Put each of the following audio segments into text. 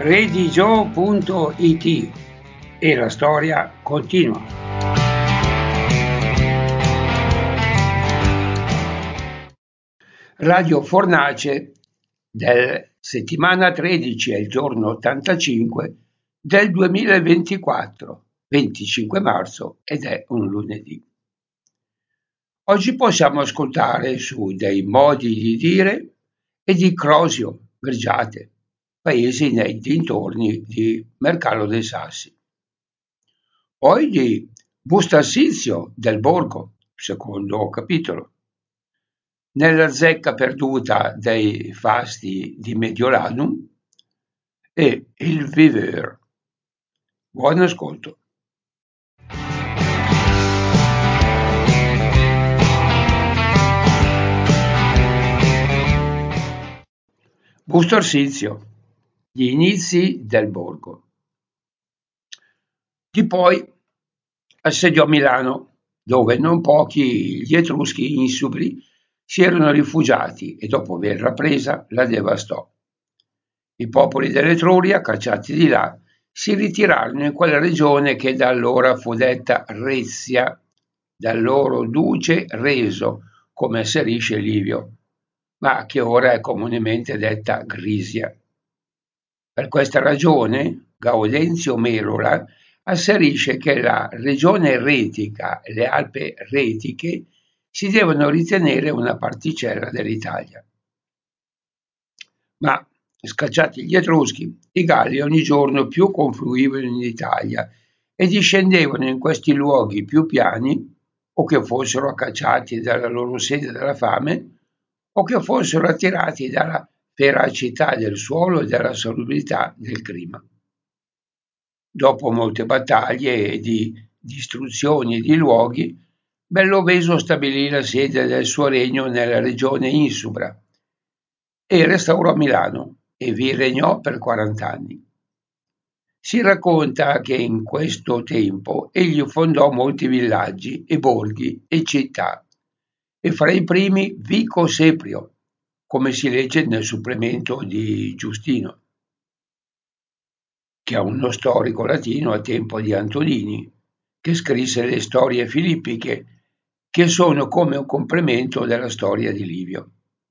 redigio.it e la storia continua. Radio Fornace del settimana 13 è il giorno 85 del 2024, 25 marzo ed è un lunedì. Oggi possiamo ascoltare su dei modi di dire e di Crosio, Vergiate, paesi nei dintorni di Mercallo dei Sassi. Poi di Bustarsizio del Borgo, secondo capitolo. Nella zecca perduta dei fasti di Mediolanum e il Viveur. Buon ascolto. Bustorsizio, gli inizi del borgo. Di poi assediò Milano, dove non pochi gli Etruschi insubri si erano rifugiati e dopo averla presa la devastò. I popoli dell'Etruria, cacciati di là, si ritirarono in quella regione che da allora fu detta Rezia, dal loro duce Reso, come asserisce Livio, ma che ora è comunemente detta Grisia. Per questa ragione Gaudenzio Merola asserisce che la regione retica e le Alpi retiche si devono ritenere una particella dell'Italia. Ma scacciati gli Etruschi, i Galli ogni giorno più confluivano in Italia e discendevano in questi luoghi più piani, o che fossero cacciati dalla loro sede della fame, o che fossero attirati dalla feracità del suolo e dalla salubrità del clima. Dopo molte battaglie e di distruzioni di luoghi, Belloveso stabilì la sede del suo regno nella regione Insubra e restaurò Milano e vi regnò per 40 anni. Si racconta che in questo tempo egli fondò molti villaggi e borghi e città, e fra i primi Vico Seprio, come si legge nel supplemento di Giustino, che è uno storico latino a tempo di Antonini, che scrisse le storie filippiche, che sono come un complemento della storia di Livio.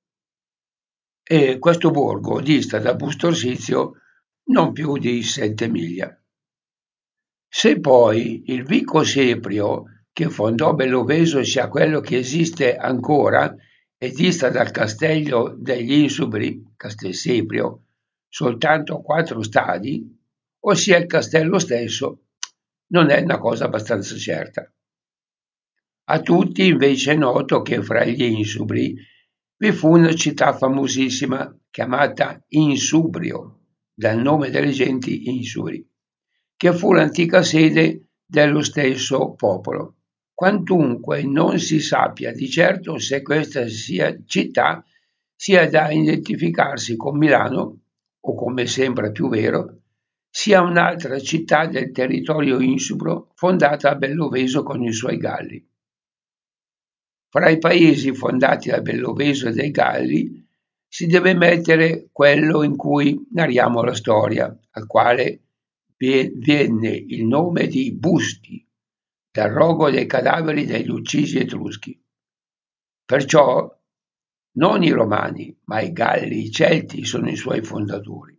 E questo borgo dista da Bustorsizio non più di 7 miglia. Se poi il Vico Seprio che fondò Belloveso sia quello che esiste ancora e dista dal castello degli Insubri, Castelseprio, soltanto 4 stadi, ossia il castello stesso, non è una cosa abbastanza certa. A tutti invece è noto che fra gli Insubri vi fu una città famosissima chiamata Insubrio, dal nome delle genti insubri, che fu l'antica sede dello stesso popolo, quantunque non si sappia di certo se questa città sia da identificarsi con Milano, o come sembra più vero, sia un'altra città del territorio insubro fondata a Belloveso con i suoi Galli. Fra i paesi fondati da Belloveso e dai Galli si deve mettere quello in cui narriamo la storia, al quale venne il nome di Busti, dal rogo dei cadaveri degli uccisi Etruschi. Perciò non i Romani, ma i Galli, i Celti sono i suoi fondatori.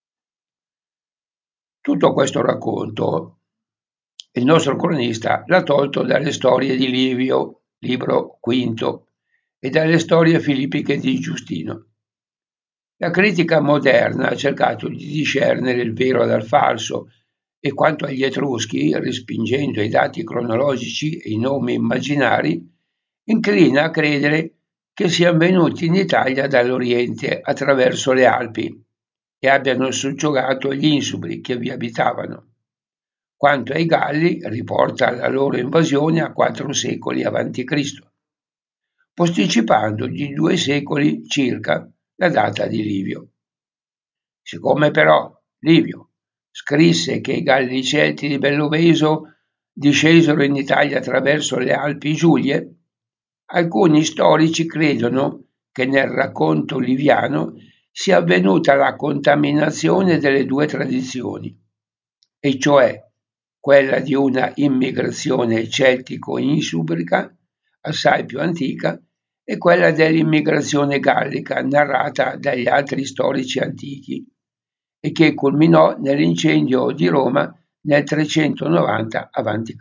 Tutto questo racconto il nostro cronista l'ha tolto dalle storie di Livio, libro quinto, e dalle storie filippiche di Giustino. La critica moderna ha cercato di discernere il vero dal falso e quanto agli Etruschi, respingendo i dati cronologici e i nomi immaginari, inclina a credere che siano venuti in Italia dall'Oriente attraverso le Alpi e abbiano soggiogato gli insubri che vi abitavano. Quanto ai Galli, riporta la loro invasione a 4 secoli a.C., posticipando di 2 secoli circa la data di Livio. Siccome però Livio scrisse che i Galli Celti di Belloveso discesero in Italia attraverso le Alpi Giulie, alcuni storici credono che nel racconto liviano sia avvenuta la contaminazione delle due tradizioni, e cioè quella di una immigrazione celtico-insubrica assai più antica e quella dell'immigrazione gallica narrata dagli altri storici antichi e che culminò nell'incendio di Roma nel 390 a.C.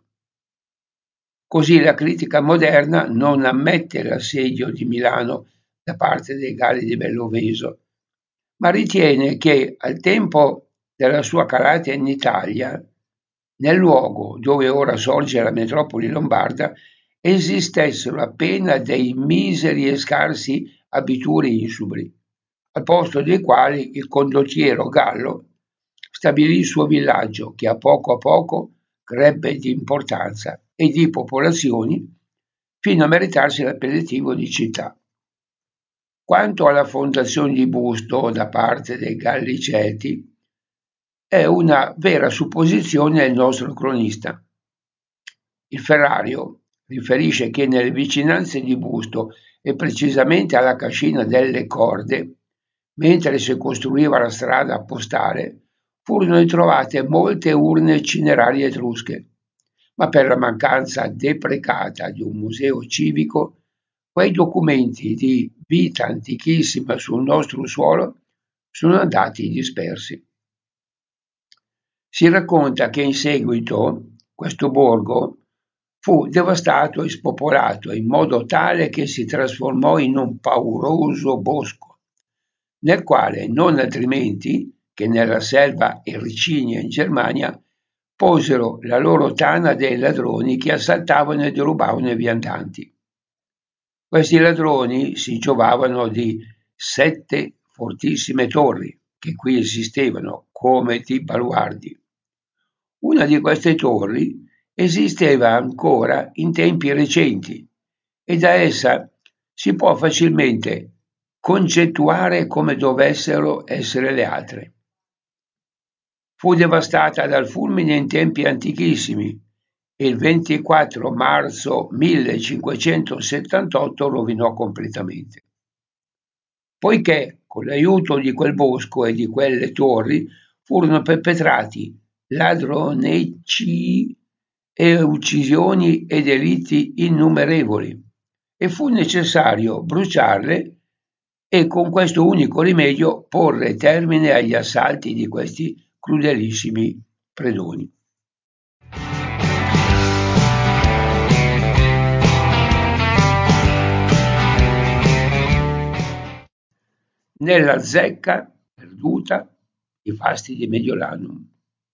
Così la critica moderna non ammette l'assedio di Milano da parte dei Galli di Belloveso, ma ritiene che al tempo della sua calata in Italia, nel luogo dove ora sorge la metropoli lombarda, esistessero appena dei miseri e scarsi abituri insubri, al posto dei quali il condottiero Gallo stabilì il suo villaggio che a poco crebbe di importanza e di popolazioni fino a meritarsi l'appellativo di città. Quanto alla fondazione di Busto da parte dei Galli Celti, è una vera supposizione del nostro cronista. Il Ferrario riferisce che nelle vicinanze di Busto e precisamente alla cascina delle Corde, mentre si costruiva la strada postale, furono ritrovate molte urne cinerarie etrusche, ma per la mancanza deprecata di un museo civico, quei documenti di vita antichissima sul nostro suolo sono andati dispersi. Si racconta che in seguito questo borgo fu devastato e spopolato in modo tale che si trasformò in un pauroso bosco, nel quale non altrimenti che nella selva ericinia in Germania posero la loro tana dei ladroni che assaltavano e derubavano i viandanti. Questi ladroni si giovavano di 7 fortissime torri che qui esistevano come di baluardi. Una di queste torri esisteva ancora in tempi recenti e da essa si può facilmente congettuare come dovessero essere le altre. Fu devastata dal fulmine in tempi antichissimi e il 24 marzo 1578 rovinò completamente. Poiché con l'aiuto di quel bosco e di quelle torri furono perpetrati ladronecii e uccisioni e delitti innumerevoli e fu necessario bruciarle e con questo unico rimedio porre termine agli assalti di questi crudelissimi predoni. Nella zecca perduta i fasti di Mediolanum.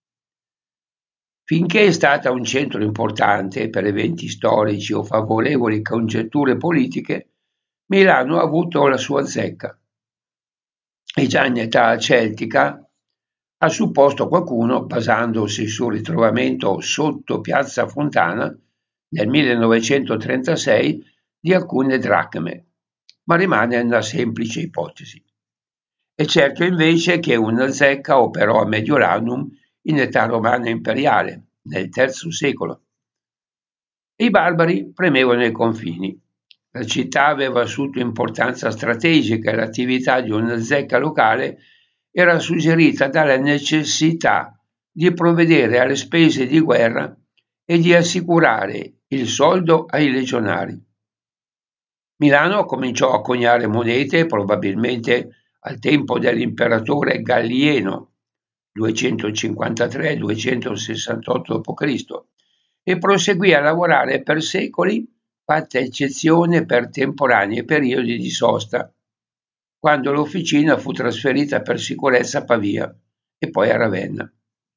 Finché è stata un centro importante per eventi storici o favorevoli congetture politiche, Milano ha avuto la sua zecca e già in età celtica ha supposto qualcuno, basandosi sul ritrovamento sotto Piazza Fontana nel 1936 di alcune dracme, ma rimane una semplice ipotesi. È certo invece che una zecca operò a Mediolanum in età romana imperiale, nel III secolo. I barbari premevano i confini. La città aveva assunto importanza strategica e l'attività di una zecca locale era suggerita dalla necessità di provvedere alle spese di guerra e di assicurare il soldo ai legionari. Milano cominciò a coniare monete probabilmente al tempo dell'imperatore Gallieno, 253-268 d.C., e proseguì a lavorare per secoli, fatta eccezione per temporanei periodi di sosta, quando l'officina fu trasferita per sicurezza a Pavia e poi a Ravenna.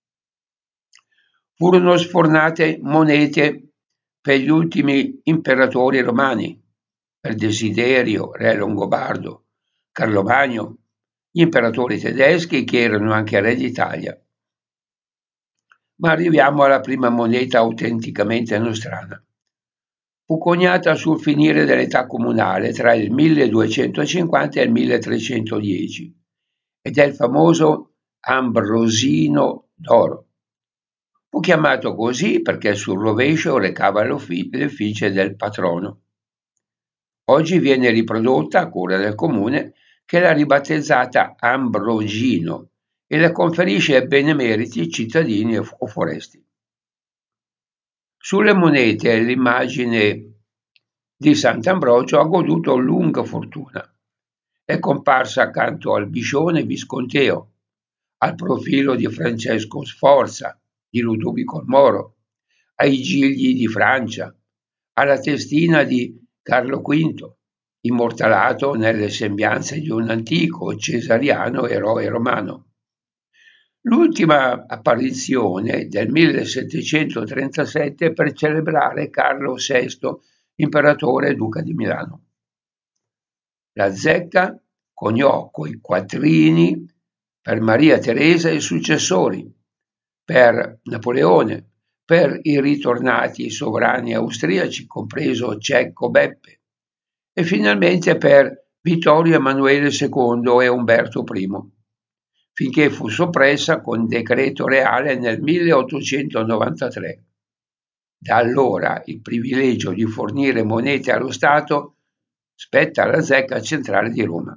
Furono sfornate monete per gli ultimi imperatori romani, per Desiderio, re longobardo, Carlo Magno, gli imperatori tedeschi che erano anche re d'Italia. Ma arriviamo alla prima moneta autenticamente nostrana. Fu coniata sul finire dell'età comunale tra il 1250 e il 1310 ed è il famoso Ambrosino d'oro. Fu chiamato così perché sul rovescio recava l'effigie del patrono. Oggi viene riprodotta a cura del comune che l'ha ribattezzata Ambrogino e la conferisce ai benemeriti cittadini o foresti. Sulle monete l'immagine di Sant'Ambrogio ha goduto lunga fortuna. È comparsa accanto al biscione visconteo, al profilo di Francesco Sforza, di Ludovico il Moro, ai gigli di Francia, alla testina di Carlo V, immortalato nelle sembianze di un antico cesariano eroe romano. L'ultima apparizione del 1737 per celebrare Carlo VI, imperatore e duca di Milano. La zecca coniò coi quattrini per Maria Teresa e i successori, per Napoleone, per i ritornati sovrani austriaci, compreso Cecco Beppe, e finalmente per Vittorio Emanuele II e Umberto I, finché fu soppressa con decreto reale nel 1893. Da allora il privilegio di fornire monete allo Stato spetta alla Zecca Centrale di Roma.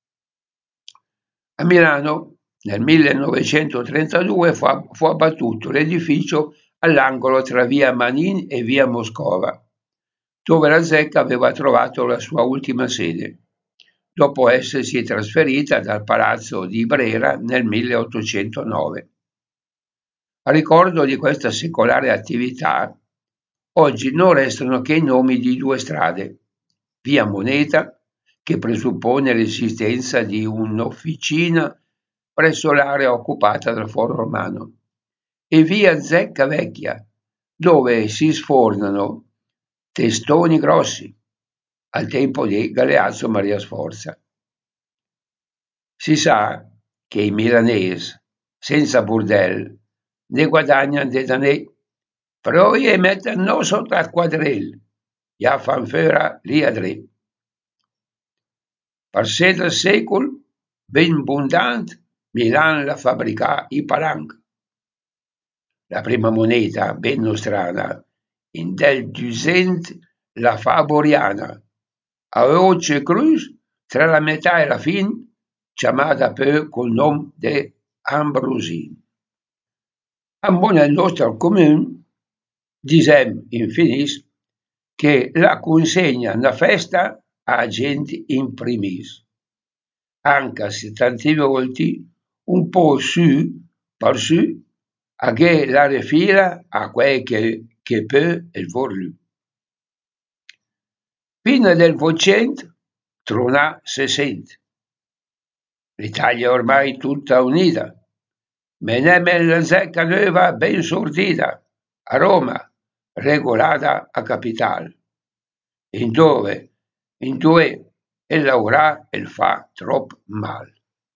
A Milano nel 1932 fu abbattuto l'edificio all'angolo tra via Manin e via Moscova, dove la Zecca aveva trovato la sua ultima sede, dopo essersi trasferita dal palazzo di Brera nel 1809. A ricordo di questa secolare attività, oggi non restano che i nomi di due strade: via Moneta, che presuppone l'esistenza di un'officina presso l'area occupata dal Foro Romano, e via Zecca Vecchia, dove si sfornano testoni grossi, al tempo di Galeazzo Maria Sforza. Si sa che i milanesi, senza burdel, ne guadagnan de danè, però i metten no sotto al quadrell, ja fan fora li adrè. Per 7 secol, ben abundant, Milan la fabbricà i palang. La prima moneta, ben nostrana, in del 200 la fa Boriana, a voce cruz tra la metà e la fin, chiamata poi col nome di Ambrosin. Ambò nel nostro comune, disem infinis, che la consegna una festa a gente in primis, anche se tante volte un po' su per su, a che la refila a quel che può il vorlu. Fine del 800, trona 60. L'Italia ormai tutta unita, menemme la zecca nuova ben sordida, a Roma, regolata a capital, in dove e lavorà e fa troppo mal.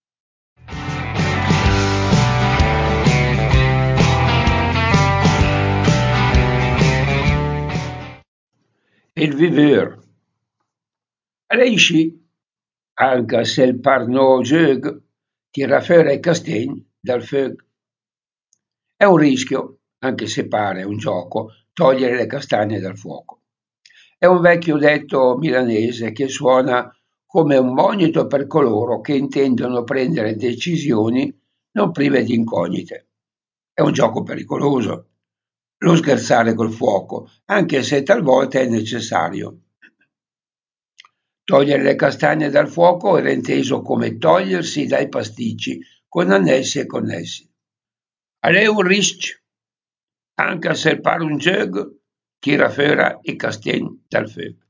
Il viveur. Riesci, anche se il parno gioco, tira fuori i castagni dal fuoco. È un rischio, anche se pare un gioco, togliere le castagne dal fuoco. È un vecchio detto milanese che suona come un monito per coloro che intendono prendere decisioni non prive di incognite. È un gioco pericoloso, lo scherzare col fuoco, anche se talvolta è necessario. Togliere le castagne dal fuoco era inteso come togliersi dai pasticci con annessi e connessi. È un rischio, anche se pare un gioco, tira fuori i castagni dal fuoco.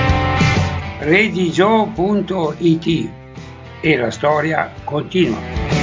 Redigio.it e la storia continua.